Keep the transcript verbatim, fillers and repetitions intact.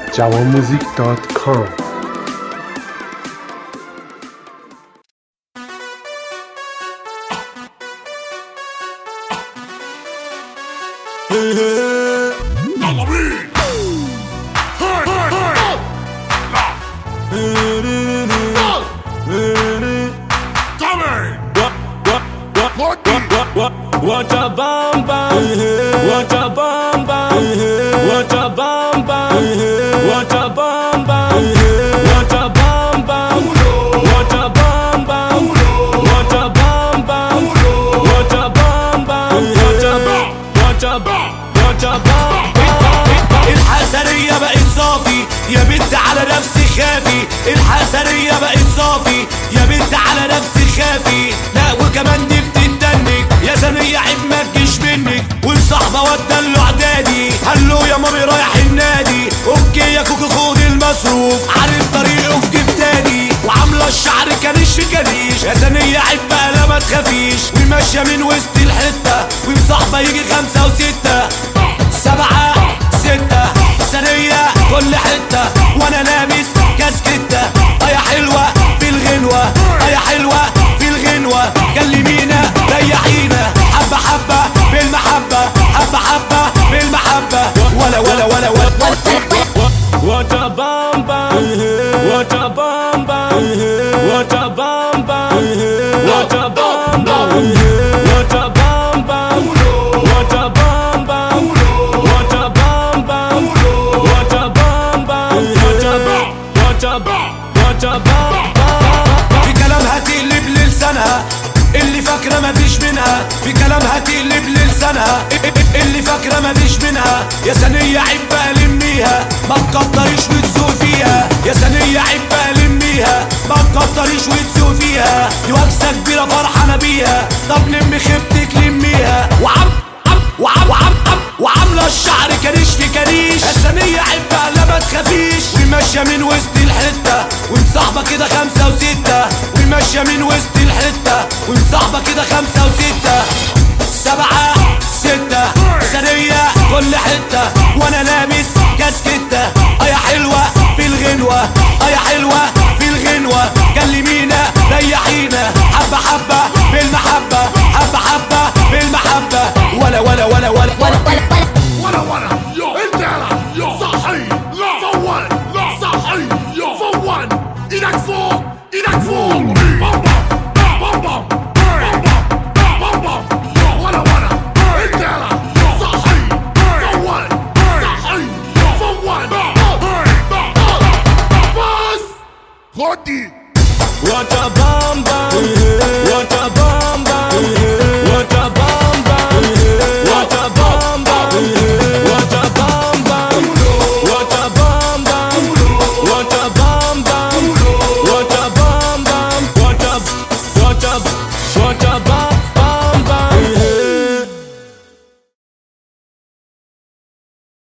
جوانموزیک دات کام. What a bam bam, what a bam bam, what a bam bam, what a bam bam, what a bam bam, what a bam bam, what a bam bam, what a bam bam, what a bam, what a bam, what a bam. الحسرية بقت صافي يا بنت على نفسي خافي، الحسرية بقت صافي يا بنت على نفسي خافي، لا وكمان دي بتتدنك يا ثانية عيب ما تجيش منك، والصحبة ودلوا اعدادي هلو يا مامي رايح النادي، اوكي يا كوكو خد المصروف عارف طريقه في جيب تاني، وعاملة الشعر كريش في كريش يا ثانية عيب بقى لا ما تخافيش، وماشية من وسط الحتة ومصاحبة يجي خمسة وستة سبعة ستة ثانية كل حتة وانا لابس كاسكتة، اه يا حلوة في الغنوة، اه يا حلوة في الغنوة كلمينا ريحينا حبة حبة بالمحبة، حبة حبة بالمحبة ولا ولا ولا ولا What a bam bam, what a bam bam, what a bam bam, what a bam bam, what a bam bam, what a bam bam, what a bam bam, what a bam bam, what a bam, what a bam, what a bam bam. في كلام هتقلب للسنة اللي فاكرة مفيش منها، في كلام هتقلب للسنة اللي فاكرة مفيش منها، يا ثانية عيب بقى لميها ما تكتريش وتسوق فيها، يا ثانية عيب بقى لميها ما تكتريش وتسوق فيها، دي وكسة كبيرة فرحانة بيها، طب لمي خيبتك لميها، وعم عم وعم وعم عم وعاملة الشعر كريش في كريش، يا ثانية عيب بقى لا ما تخافيش، وماشية من وسط الحتة ومصاحبة كده خمسة وستة، وماشية من وسط الحتة ومصاحبة كده خمسة وستة سبعة ستة ثانية كل حتة وانا لابس كاسكتة، اه يا حلوة في الغنوة، اه يا حلوة في الغنوة كلمينا ريحينا حبة حبة بالمحبة، حبة حبة بالمحبة ولا ولا ولا ولا ولا ولا ولا يو انت يو صحي لا فون لا صحي يو فون ايدك فوق ايدك فوق بام بام بام بام بام بام بام يو ولا ولا انت يو صحي فون صحي يو فون بس خدي What a bam bam.